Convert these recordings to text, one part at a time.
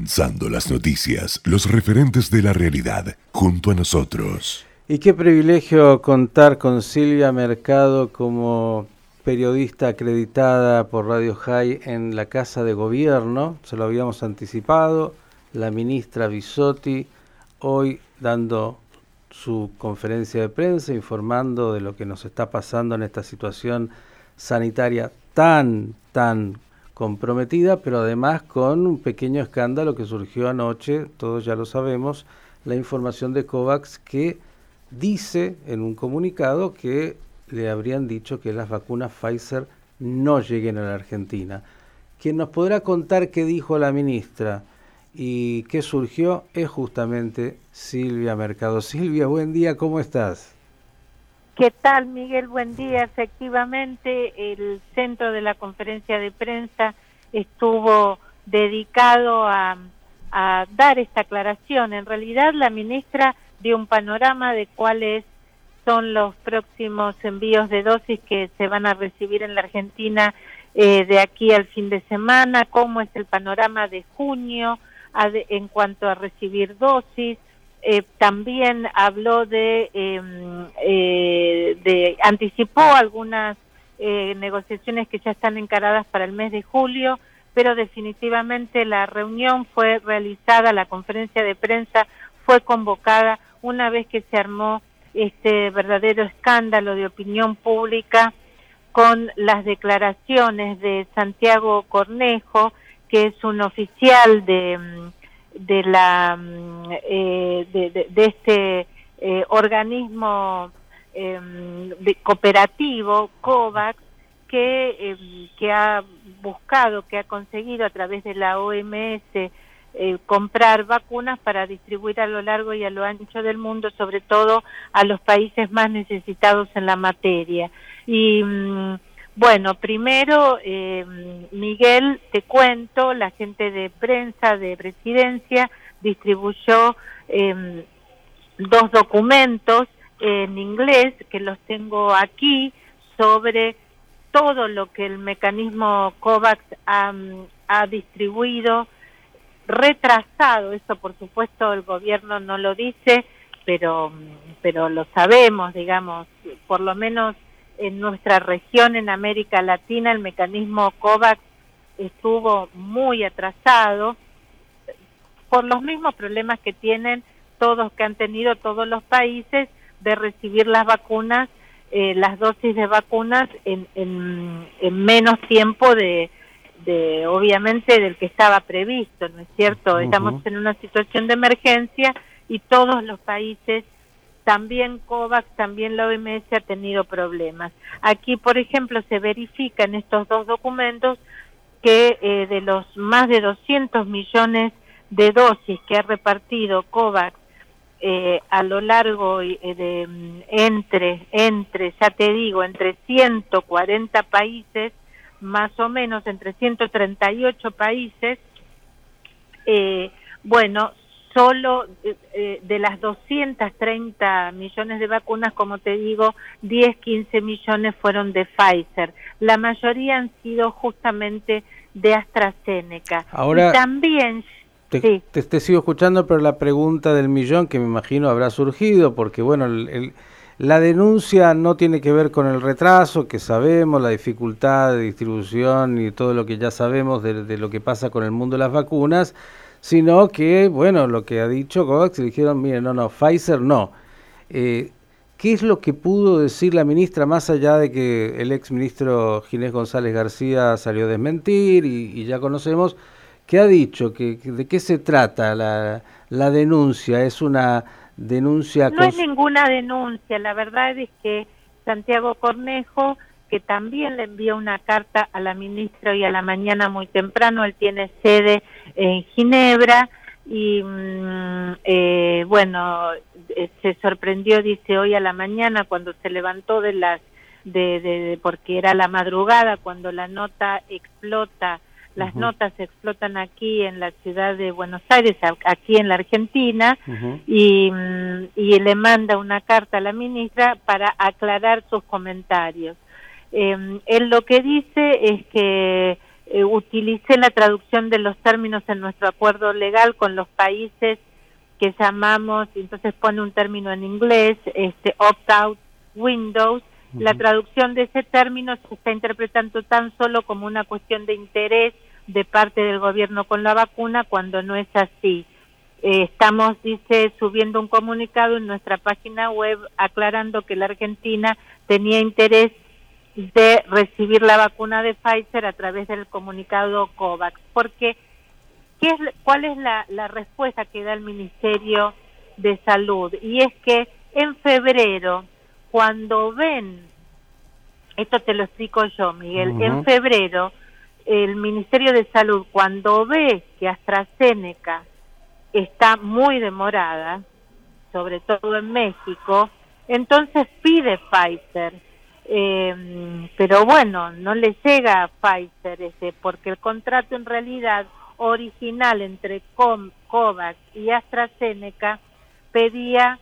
Condensando las noticias, los referentes de la realidad, junto a nosotros. Y qué privilegio contar con Silvia Mercado como periodista acreditada por Radio High en la Casa de Gobierno. Se lo habíamos anticipado. La ministra Bisotti hoy dando su conferencia de prensa informando de lo que nos está pasando en esta situación sanitaria tan comprometida, pero además con un pequeño escándalo que surgió anoche, todos ya lo sabemos, la información de COVAX que dice en un comunicado que le habrían dicho que las vacunas Pfizer no lleguen a la Argentina. Quien nos podrá contar qué dijo la ministra y qué surgió es justamente Silvia Mercado. Silvia, buen día, ¿cómo estás? ¿Qué tal, Miguel? Buen día. Efectivamente, el centro de la conferencia de prensa estuvo dedicado a dar esta aclaración. En realidad, la ministra dio un panorama de cuáles son los próximos envíos de dosis que se van a recibir en la Argentina de aquí al fin de semana, cómo es el panorama de junio en cuanto a recibir dosis. También habló anticipó algunas negociaciones que ya están encaradas para el mes de julio, pero definitivamente la reunión fue realizada, la conferencia de prensa fue convocada una vez que se armó este verdadero escándalo de opinión pública con las declaraciones de Santiago Cornejo, que es un oficial de este organismo cooperativo COVAX que ha buscado, que ha conseguido a través de la OMS comprar vacunas para distribuir a lo largo y a lo ancho del mundo, sobre todo a los países más necesitados en la materia. Y bueno, primero, Miguel, te cuento, la gente de prensa de Presidencia distribuyó 2 documentos en inglés, que los tengo aquí, sobre todo lo que el mecanismo COVAX ha distribuido, retrasado, eso por supuesto el gobierno no lo dice, pero lo sabemos, digamos, por lo menos en nuestra región, en América Latina, el mecanismo COVAX estuvo muy atrasado por los mismos problemas que han tenido todos los países de recibir las vacunas, las dosis de vacunas en menos tiempo de obviamente del que estaba previsto, ¿no es cierto? Estamos en una situación de emergencia y todos los países, también COVAX, también la OMS ha tenido problemas. Aquí, por ejemplo, se verifica en estos 2 documentos que de los más de 200 millones de dosis que ha repartido COVAX a lo largo entre 140 países, más o menos entre 138 países, solo de las 230 millones de vacunas, como te digo, 10-15 millones fueron de Pfizer. La mayoría han sido justamente de AstraZeneca. Ahora, y también... Te sigo escuchando, pero la pregunta del millón, que me imagino habrá surgido, porque bueno, la denuncia no tiene que ver con el retraso, que sabemos, la dificultad de distribución y todo lo que ya sabemos de lo que pasa con el mundo de las vacunas, sino que, bueno, lo que ha dicho COVAX, dijeron, miren, no, Pfizer no. ¿Qué es lo que pudo decir la ministra, más allá de que el exministro Ginés González García salió a desmentir y ya conocemos? ¿Qué ha dicho? ¿De qué se trata la denuncia? ¿Es una denuncia? No es ninguna denuncia, la verdad es que Santiago Cornejo, que también le envió una carta a la ministra hoy a la mañana muy temprano, él tiene sede en Ginebra y se sorprendió, dice, hoy a la mañana cuando se levantó porque era la madrugada cuando la nota explota. Las notas explotan aquí en la ciudad de Buenos Aires, aquí en la Argentina, y le manda una carta a la ministra para aclarar sus comentarios. Él lo que dice es que utilicé la traducción de los términos en nuestro acuerdo legal con los países que llamamos, y entonces pone un término en inglés, opt-out windows. La traducción de ese término se está interpretando tan solo como una cuestión de interés de parte del gobierno con la vacuna, cuando no es así. Estamos, dice, subiendo un comunicado en nuestra página web aclarando que la Argentina tenía interés de recibir la vacuna de Pfizer a través del comunicado COVAX. Porque, ¿cuál es la respuesta que da el Ministerio de Salud? Y es que en febrero, cuando ven, esto te lo explico yo, Miguel, en febrero, el Ministerio de Salud, cuando ve que AstraZeneca está muy demorada, sobre todo en México, entonces pide Pfizer. Pero bueno, no le llega a Pfizer porque el contrato en realidad original entre COVAX y AstraZeneca pedía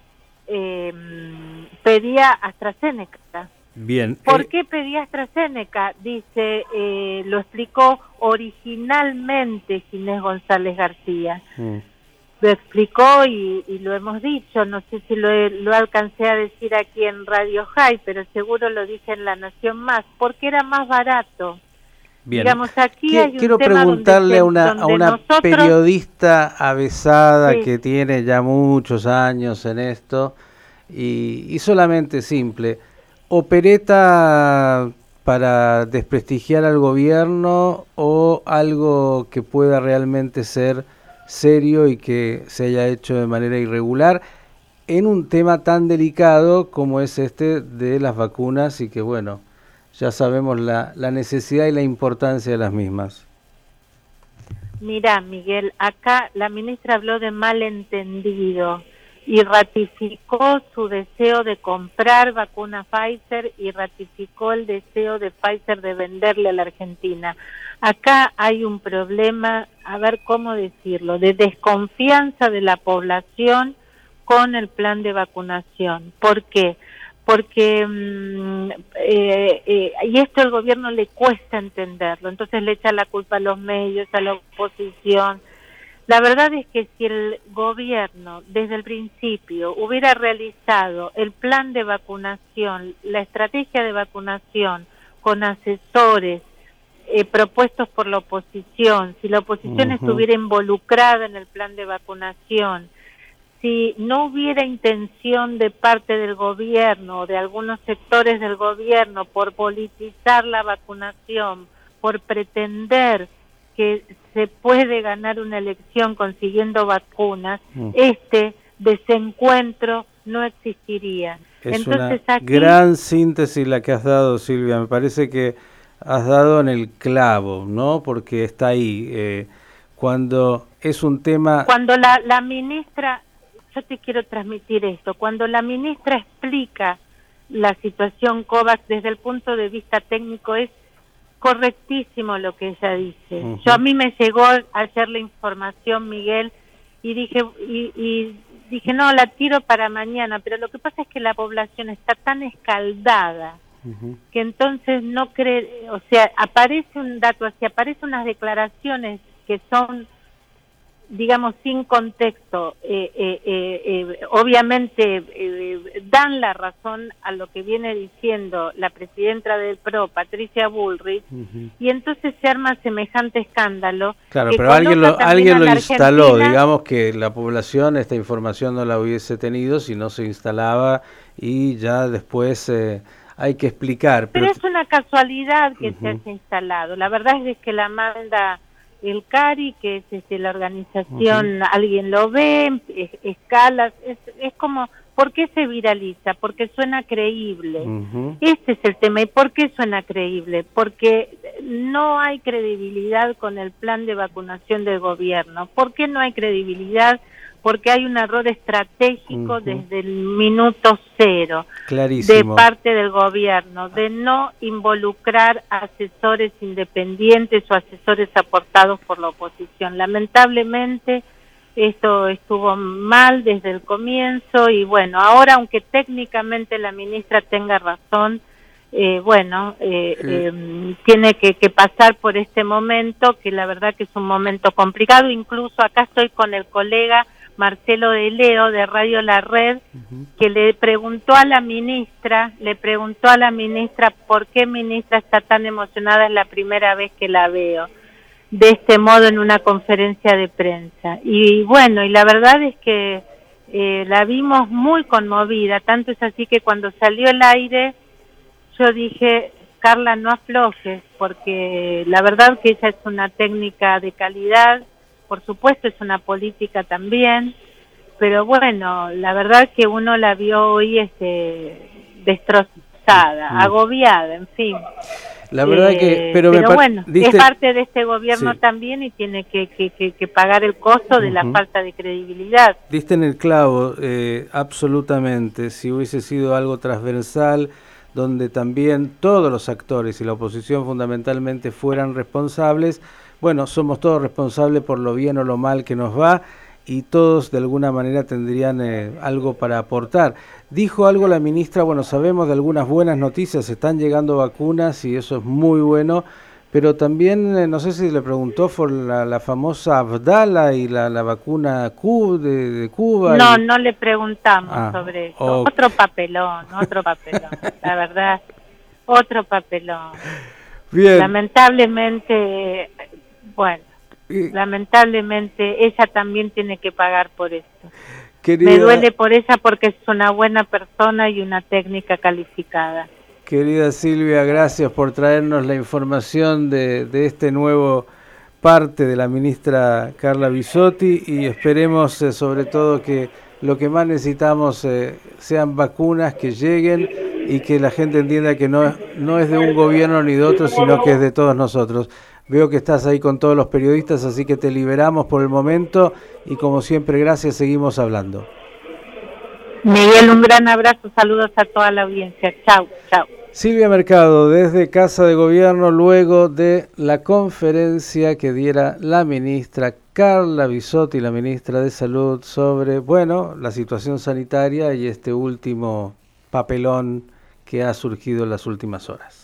AstraZeneca. Bien. ¿Por qué pedía AstraZeneca? Dice, lo explicó originalmente Ginés González García. Lo explicó y lo hemos dicho, no sé si lo alcancé a decir aquí en Radio High, pero seguro lo dije en La Nación Más, porque era más barato. Bien. Digamos, aquí Quiero preguntarle a una periodista avesada que tiene ya muchos años en esto, y solamente simple, ¿opereta para desprestigiar al gobierno o algo que pueda realmente ser serio y que se haya hecho de manera irregular en un tema tan delicado como es este de las vacunas, y que bueno, ya sabemos la necesidad y la importancia de las mismas? Mirá, Miguel, acá la ministra habló de malentendido y ratificó su deseo de comprar vacuna Pfizer y ratificó el deseo de Pfizer de venderle a la Argentina. Acá hay un problema, a ver cómo decirlo, de desconfianza de la población con el plan de vacunación. ¿Por qué? Porque, y esto al gobierno le cuesta entenderlo, entonces le echa la culpa a los medios, a la oposición. La verdad es que si el gobierno desde el principio hubiera realizado el plan de vacunación, la estrategia de vacunación con asesores propuestos por la oposición, si la oposición estuviera involucrada en el plan de vacunación, si no hubiera intención de parte del gobierno o de algunos sectores del gobierno por politizar la vacunación, por pretender que se puede ganar una elección consiguiendo vacunas, este desencuentro no existiría. Es Entonces, una gran síntesis la que has dado, Silvia. Me parece que has dado en el clavo, ¿no? Porque está ahí. Cuando es un tema... Cuando la ministra, yo te quiero transmitir esto, cuando la ministra explica la situación COVAX desde el punto de vista técnico, es correctísimo lo que ella dice. Yo, a mí me llegó ayer la información, Miguel, y dije no, la tiro para mañana, pero lo que pasa es que la población está tan escaldada que entonces no cree, o sea, aparece un dato así, aparecen unas declaraciones que son, digamos, sin contexto, obviamente dan la razón a lo que viene diciendo la presidenta del PRO, Patricia Bullrich, y entonces se arma semejante escándalo. Claro, pero alguien lo instaló, digamos que la población esta información no la hubiese tenido si no se instalaba, y ya después hay que explicar. Pero es una casualidad que se haya instalado, la verdad es que la manda el CARI, que es la organización, alguien lo ve, escalas, es como, ¿por qué se viraliza? Porque suena creíble. Este es el tema. ¿Y por qué suena creíble? Porque no hay credibilidad con el plan de vacunación del gobierno. ¿Por qué no hay credibilidad? Porque hay un error estratégico desde el minuto cero. Clarísimo. De parte del gobierno, de no involucrar a asesores independientes o asesores aportados por la oposición. Lamentablemente esto estuvo mal desde el comienzo, y bueno, ahora aunque técnicamente la ministra tenga razón, tiene que pasar por este momento, que la verdad que es un momento complicado. Incluso acá estoy con el colega Marcelo de Leo de Radio La Red, que le preguntó a la ministra por qué ministra está tan emocionada, es la primera vez que la veo de este modo en una conferencia de prensa. Y bueno, y la verdad es que la vimos muy conmovida, tanto es así que cuando salió el aire yo dije, Carla, no aflojes, porque la verdad que ella es una técnica de calidad, por supuesto es una política también, pero bueno, la verdad que uno la vio hoy destrozada, agobiada, en fin. La verdad pero bueno, es parte de este gobierno también y tiene que pagar el costo de la falta de credibilidad. Diste en el clavo, absolutamente. Si hubiese sido algo transversal, donde también todos los actores y la oposición fundamentalmente fueran responsables, bueno, somos todos responsables por lo bien o lo mal que nos va, y todos de alguna manera tendrían algo para aportar. Dijo algo la ministra, bueno, sabemos de algunas buenas noticias, están llegando vacunas y eso es muy bueno, pero también, no sé si le preguntó por la famosa Abdala y la vacuna de Cuba. No, no le preguntamos sobre eso. Otro papelón, la verdad, otro papelón. Bien. Lamentablemente, lamentablemente ella también tiene que pagar por esto. Querida, me duele por ella porque es una buena persona y una técnica calificada. Querida Silvia, gracias por traernos la información de este nuevo parte de la ministra Carla Bisotti, y esperemos sobre todo que lo que más necesitamos sean vacunas que lleguen y que la gente entienda que no es de un gobierno ni de otro, sino que es de todos nosotros. Veo que estás ahí con todos los periodistas, así que te liberamos por el momento y como siempre, gracias, seguimos hablando. Miguel, un gran abrazo, saludos a toda la audiencia. Chau, chau. Silvia Mercado, desde Casa de Gobierno, luego de la conferencia que diera la ministra Carla Bisotti, la ministra de Salud, sobre, la situación sanitaria y este último papelón que ha surgido en las últimas horas.